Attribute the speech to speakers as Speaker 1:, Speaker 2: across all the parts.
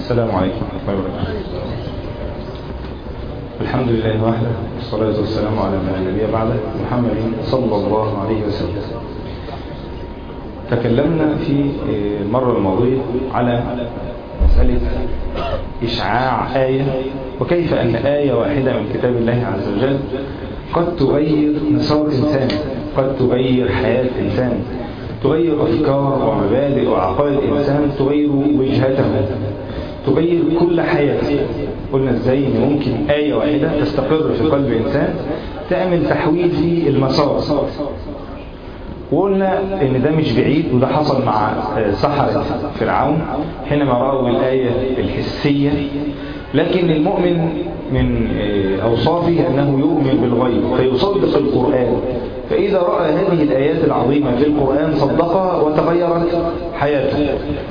Speaker 1: السلام عليكم ورحمة الله وبركاته. الحمد لله وحده والصلاة والسلام على من لا نبي بعده محمد صلى الله عليه وسلم. تكلمنا في المرة الماضية على مسألة إشعاع آية، وكيف أن آية واحدة من كتاب الله عز وجل قد تغير مسار إنسان، قد تغير حياة إنسان، تغير أفكار ومبادئ وعقائد إنسان، تغير وجهته، تغير كل حياته. قلنا إزاي إن ممكن آية واحدة تستقر في قلب إنسان تعمل تحويل في المسار. وقلنا إن ده مش بعيد، وده حصل مع سحرة فرعون حينما رأوا الآية الحسية. لكن المؤمن من أوصافه أنه يؤمن بالغيب فيصدق القرآن، فإذا رأى هذه الآيات العظيمة في القرآن صدقها وتغيرت حياته.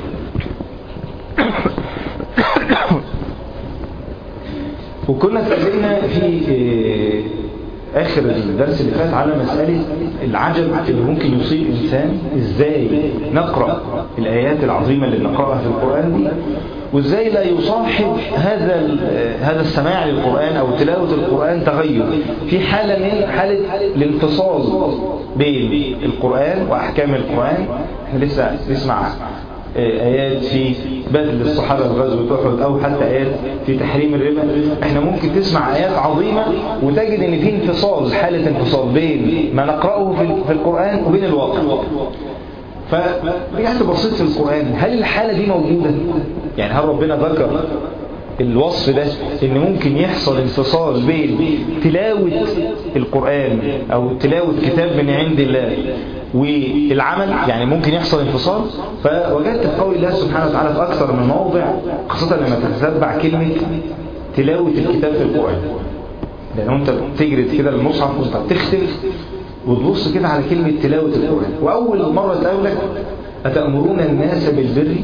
Speaker 1: وكنا تكلمنا في آخر الدرس اللي فات على مسألة العجب اللي ممكن يصيب إنسان، إزاي نقرأ الآيات العظيمة اللي نقرأها في القرآن دي، وإزاي لا يصاحب هذا السماع للقرآن أو تلاوة القرآن تغير في حالة من حالة الانفصال بين القرآن وأحكام القرآن. احنا لسه نسمع آيات في بذل الصحابة الغزو أحد، أو حتى آيات في تحريم الربا. احنا ممكن تسمع آيات عظيمة وتجد ان في انفصال، حالة انفصال بين ما نقرأه في القرآن وبين الواقع. فرجعت بصيت في القرآن، هل الحالة دي موجودة؟ يعني هل ربنا ذكر الوصف ده ان ممكن يحصل انفصال بين تلاوة القرآن او تلاوة كتاب من عند الله والعمل؟ يعني ممكن يحصل انفصال. فوجدت في قول الله سبحانه وتعالى في اكثر من موضع، خاصة لما تتتبع كلمة تلاوة الكتاب في القرآن، لان انت بتجرد كده المصحف وانت بتختم وتبص كده على كلمة تلاوة القرآن، واول مرة تقولك أتأمرون الناس بالبر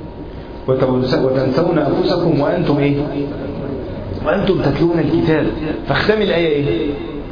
Speaker 1: وتنسون أنفسكم وأنتم إيه؟ وأنتم تتلون الكتاب. فاختم الآية إيه؟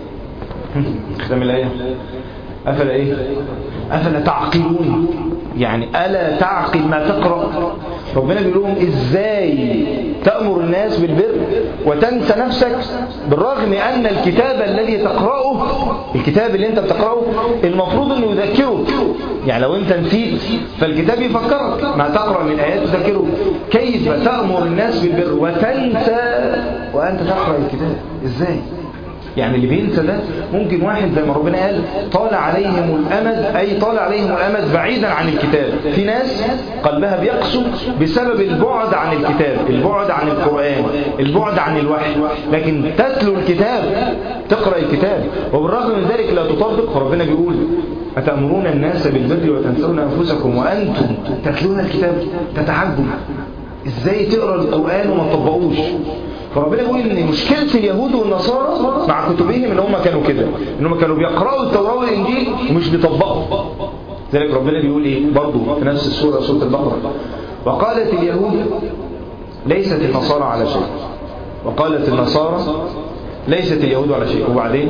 Speaker 1: اختم الآية أفلا إيه؟ أفلا تعقلون، يعني ألا تعقل ما تقرأ. ربنا بيقول لهم إزاي تأمر الناس بالبر وتنسى نفسك، بالرغم أن الكتاب الذي تقرأه، الكتاب اللي أنت بتقرأه المفروض أنه يذكرك. يعني لو أنت نسيت فالكتاب يفكرك، ما تقرأ من آيات تذكرك. كيف تأمر الناس بالبر وتنسى وأنت تقرأ الكتاب؟ إزاي؟ يعني اللي بينسى ده ممكن واحد زي ما ربنا قال طال عليهم الأمد، أي طال عليهم الأمد بعيدا عن الكتاب. في ناس قلبها بيقسو بسبب البعد عن الكتاب، البعد عن القرآن، البعد عن الوحي. لكن تتلو الكتاب، تقرأ الكتاب، وبالرغم من ذلك لا تطبق. فربنا بيقول أتأمرون الناس بالبر وتنسون أنفسكم وأنتم تتلون الكتاب. تتعجب إزاي تقرأ القرآن وما تطبقوش. فربنا يقول ان مشكلة اليهود والنصارى مع كتبهم ان هم كانوا كده، ان هم كانوا بيقرأوا التوراة والانجيل ومش بيطبقوا. ذلك ربنا بيقول ايه برضو في نفس السورة، سورة البقرة، وقالت اليهود ليست النصارى على شيء، وقالت النصارى ليست اليهود على شيء، وبعدين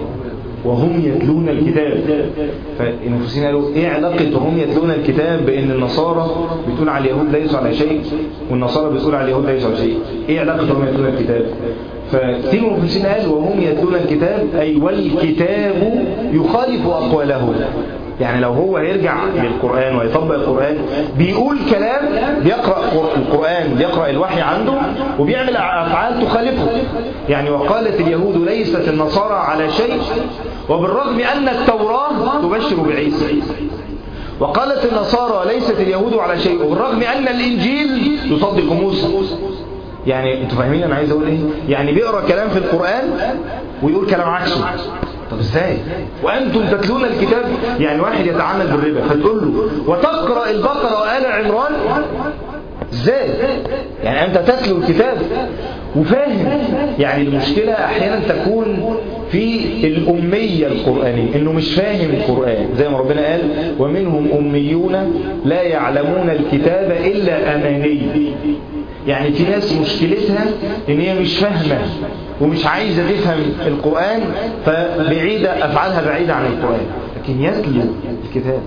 Speaker 1: وهم يتلون الكتاب. فالمفسرين قالوا ايه علاقة وهم يتلون الكتاب بان النصارى بتقول على اليهود ليسوا على شيء والنصارى بتقول على اليهود ليسوا على شيء؟ ايه علاقة وهم يتلون الكتاب؟ فكتير من المفسرين قال وهم يتلون الكتاب اي والكتاب يخالف اقوالهم. يعني لو هو هيرجع للقرآن ويطبق القرآن، بيقول كلام، بيقرأ القرآن، بيقرأ الوحي عنده وبيعمل أفعال تخالفه. يعني وقالت اليهود ليست النصارى على شيء وبالرغم أن التوراة تبشر بعيسى، وقالت النصارى ليست اليهود على شيء وبالرغم أن الإنجيل يصدق موسى. يعني انتوا فاهمين انا عايز اقول ايه؟ يعني بيقرأ كلام في القرآن ويقول كلام عكسه. طب ازاي وانتم تتلون الكتاب؟ يعني واحد يتعامل بالربا فتقول له وتقرأ البقرة وآل عمران، ازاي؟ يعني انت تتلو الكتاب وفاهم. يعني المشكلة احيانا تكون في الأمية القرآنية، انه مش فاهم القرآن. زي ما ربنا قال ومنهم أميون لا يعلمون الكتاب إلا أماني. يعني في ناس مشكلتها ان هي مش فاهمة ومش عايزة تفهم القرآن، فبعيدة أفعالها بعيدة عن القرآن. لكن يتلو الكتاب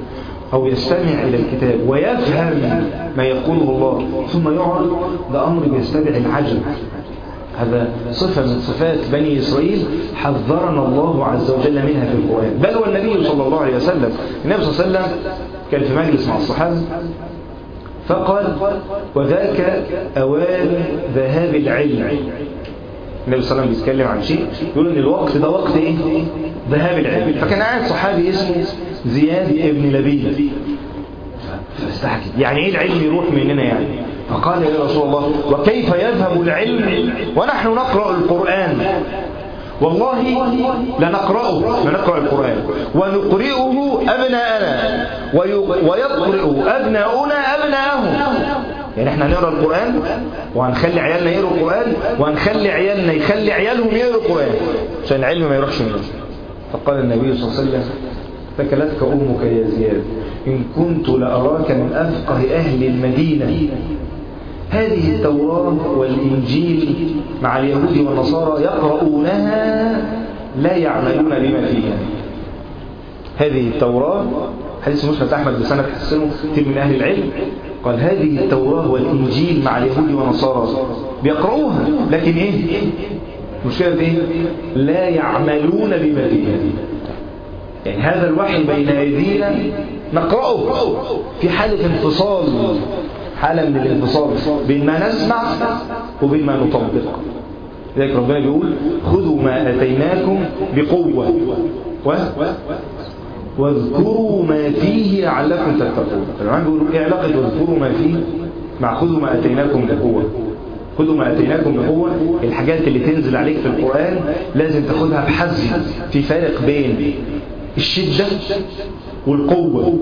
Speaker 1: أو يستمع إلى الكتاب ويفهم ما يقوله الله ثم يعرض، ده أمر بيستدعي العجب. هذا صفة من صفات بني إسرائيل حذرنا الله عز وجل منها في القرآن، بل والنبي صلى الله عليه وسلم. النبي صلى الله عليه وسلم كان في مجلس مع الصحابة فقال: وذاك أوان ذهاب العلم. النبي صلى الله عليه وسلم بيتكلم عن شيء يقول ان الوقت ده وقت ايه؟ ذهاب العلم. فكان قاعد صحابي اسمه زياد ابن لبيد فاستحكي يعني ايه العلم يروح مننا يعني؟ فقال: يا رسول الله وكيف يذهب العلم ونحن نقرأ القرآن؟ والله لنقرأ القرآن ونقرئه أبناءنا ويقرئ أبناؤنا أبناءهم. يعني احنا هنقرأ القرآن وهنخلي عيالنا يقرأوا القرآن وهنخلي عيالنا يخلي عيالهم يقرأوا القرآن عشان العلم ما يروحش منه. فقال النبي صلى الله عليه وسلم: ثكلتك أمك يا زياد إن كنت لأراك من أفقه أهل المدينة. هذه التوراة والإنجيل مع اليهود والنصارى يقرؤونها لا يعملون بما فيها. هذه التوراة، حديث مسند أحمد بسند حسنه كثير من أهل العلم، قال: هذه التوراة والإنجيل مع اليهود والنصارى بيقرؤوها لكن إيه؟ مشكلة إيه؟ لا يعملون بما فيها. يعني هذا الوحي بين أيدينا نقرأه في حالة انفصال، حالة من الانفصال بين ما نسمع وبين ما نطبق. لذلك ربنا بيقول: خذوا ما أتيناكم بقوة واذكروا ما فيه لعلكم تتقون. العلماء بيقولوا ايه علاقة واذكروا ما فيه مع خذوا ما أتيناكم بقوة؟ خذوا ما أتيناكم بقوة، الحاجات اللي تنزل عليك في القرآن لازم تاخدها بحزم. في فرق بين الشدة والقوة،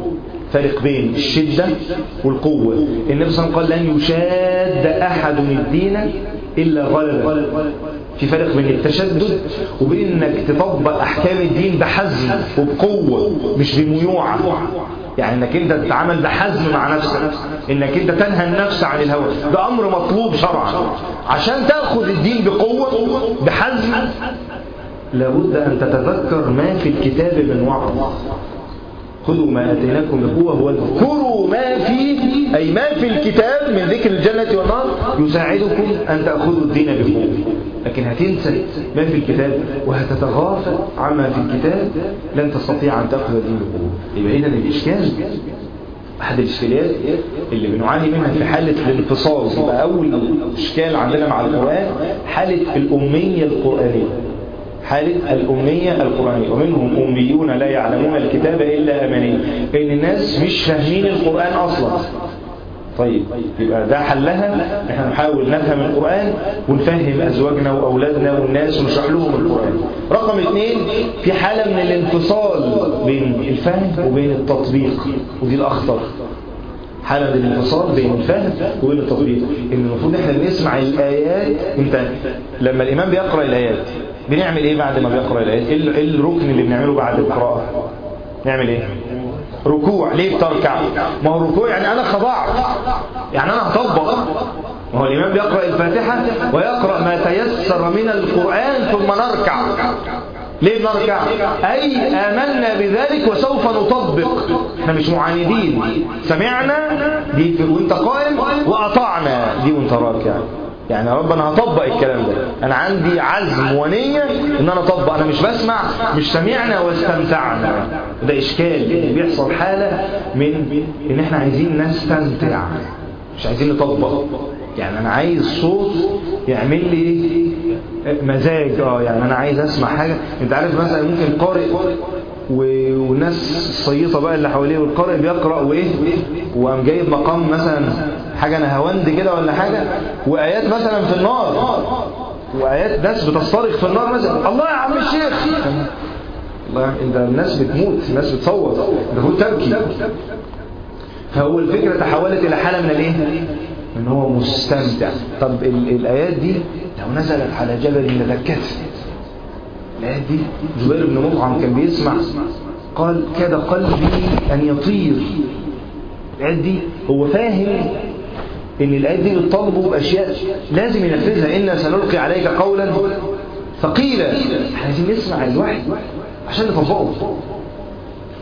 Speaker 1: فرق بين الشدة والقوة. النبي صلى الله عليه وسلم قال: لن يشاد أحد الدين إلا غلبه. في فرق بين التشدد وبين انك تطبق احكام الدين بحزم وبقوة مش بميوعة. يعني انك انت تتعامل بحزم مع نفسك، انك انت تنهى النفس عن الهوى، ده امر مطلوب شرعا. عشان تأخذ الدين بقوة بحزم لابد ان تتذكر ما في الكتاب من وعظ. خذوا ما أتيناكم بقوة واذكروا ما فيه، أي ما في الكتاب من ذكر الجنة والنار يساعدكم أن تأخذوا الدين بقوة. لكن هتنسى ما في الكتاب وهتتغافل عما في الكتاب لن تستطيع أن تأخذ الدين بقوة. يبقى إذن الإشكال، أحد الإشكاليات اللي بنعاني منها في حالة الانفصال، يبقى أول إشكال عندنا مع القرآن حالة الأمية القرآنية. حالة الأمية القرآنية. ومنهم أميون لا يعلمون الكتاب إلا أماني، إن الناس مش فاهمين القرآن أصلا. طيب يبقى ده حلها، نحن نحاول نفهم القرآن ونفهم أزواجنا وأولادنا والناس ونشرح لهم القرآن. رقم 2، في حالة من الانفصال بين الفهم وبين التطبيق، ودي الأخطر. حالة من الانفصال بين الفهم وبين التطبيق. إن المفروض إحنا بنسمع الآيات. أنت لما الإمام بيقرأ الآيات بنعمل إيه بعد ما بيقرأ الآيات؟ إيه الركن اللي بنعمله بعد القراءة؟ نعمل إيه؟ ركوع. ليه بتركع؟ ما هو الركوع يعني أنا خضعت، يعني أنا هطبق. ما هو الإمام بيقرأ الفاتحة ويقرأ ما تيسر من القرآن ثم نركع. ليه بنركع؟ أي آمنا بذلك وسوف نطبق. احنا مش معاندين، سمعنا دي وانت قائم، وأطعنا دي وانت راكع. يعني يا رب أنا هطبق الكلام ده، أنا عندي عزم ونية إن أنا أطبق. أنا مش بسمع، مش سمعنا واستمتعنا. ده إشكال بيحصل، حالة من إن إحنا عايزين نستمتع مش عايزين نطبق. يعني أنا عايز صوت يعمل لي مزاج. يعني أنا عايز أسمع حاجة. أنت عارف مثلا ممكن قارئ والناس الصيطة بقى اللي حواليه، والقارئ بيقرأ وإيه وقام جايب مقام مثلا حاجة نهاوند كده ولا حاجة، وآيات مثلا في النار، وآيات ناس بتصرخ في النار مثلا. الله يا عم الشيخ، الله، انت الناس بتموت، الناس بتصوت، ده هو تبكي. فهو الفكرة تحولت إلى حالة من الإيه؟ إن هو مستمتع. طب الآيات دي لو نزلت على جبل لذكته. الآيات دي جبير بن مطعم كان بيسمع، قال: كاد قلبي أن يطير. الآيات دي هو فاهم إن الآيات دي بتطالبه بأشياء لازم ينفذها. إنا سنلقي عليك قولا ثقيلا. احنا عايزين نسمع الوحي عشان نطبقه.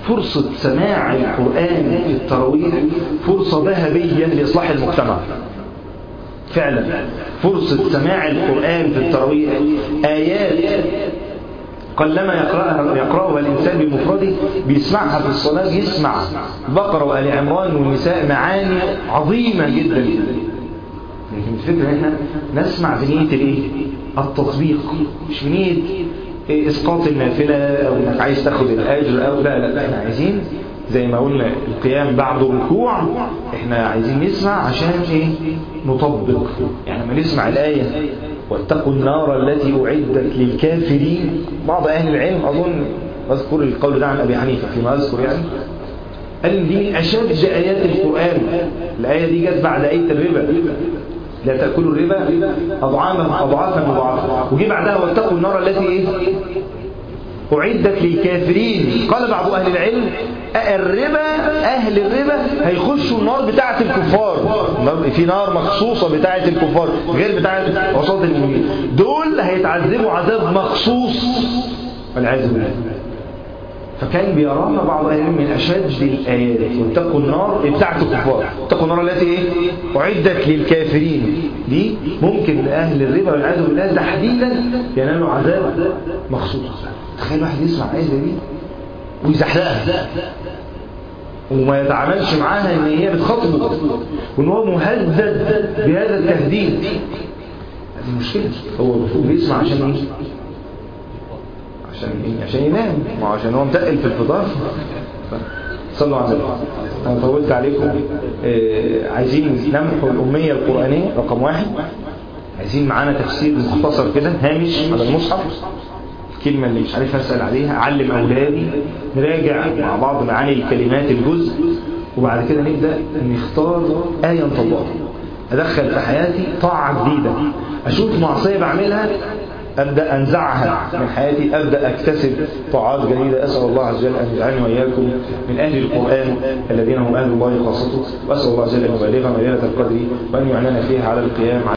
Speaker 1: فرصة سماع القرآن في التراويح فرصة ذهبية لإصلاح المجتمع. فعلا فرصة سماع القرآن في التراويح، آيات قلما يقرأها الإنسان بمفرده، بيسمعها في الصلاة، يسمع بقرة وآل عمران والنساء، معاني عظيمة جدا. لكن الفكرة هنا نسمع بنية التطبيق، مش بنية إسقاط النافلة أو إنك عايز تاخد الأجر أو لا. إحنا عايزين زي ما قلنا القيام بعد الركوع، إحنا عايزين نسمع عشان نطبق. يعني لما نسمع الآية واتقوا النار التي أعدت للكافرين، بعض أهل العلم أظن أذكر القول ده عن أبي حنيفة فيما أذكر، يعني قال دي أشد آيات القرآن. الآية دي جت بعد آية الربا، لا تأكلوا الربا أضعافا مضاعفة، وجي بعدها واتقوا النار التي أعدت للكافرين. قال بعض أهل العلم أهل الربا هيخشوا النار بتاعة الكفار، في نار مخصوصة بتاعة الكفار غير بتاعة وسط المؤمنين، دول هيتعذبوا عذاب مخصوص والعياذ بالله. فكان بيراها بعض أهل العلم من أشد الآيات، واتقوا النار بتاعة الكفار، اتقوا النار التي أعدت للكافرين. دي ممكن لأهل الربا والعياذ بالله تحديدا ينالوا عذاب مخصوص. تخيل واحد يسمع آية دي ويزحلقها وما يتعاملش معاها ان هي بتخاطبه وان هو مهدد بهذا التهديد. هذه مشكلة. هو بيسمع عشان ايه؟ عشان ينام، عشان هو متقل في الفطار. صلوا على النبي. انا طولت عليكم. عايزين نمحو الأمية القرآنية رقم 1. عايزين معانا تفسير مختصر كده هامش على المصحف، الكلمة اللي مش عارف أسأل عليها، أعلم أولادي، نراجع مع بعض معاني الكلمات الجزء، وبعد كده نبدأ نختار آية نطبقها. أدخل في حياتي طاعة جديدة، أشوف معصية بعملها أبدأ أنزعها من حياتي، أبدأ أكتسب طاعات جديدة. أسأل الله عز وجل أن يجعلني وإياكم من أهل القرآن الذين هم أهل الله خاصته، وأسأل الله عز وجل أن يبلغنا ليلة القدر وأن يعنينا فيها على القيام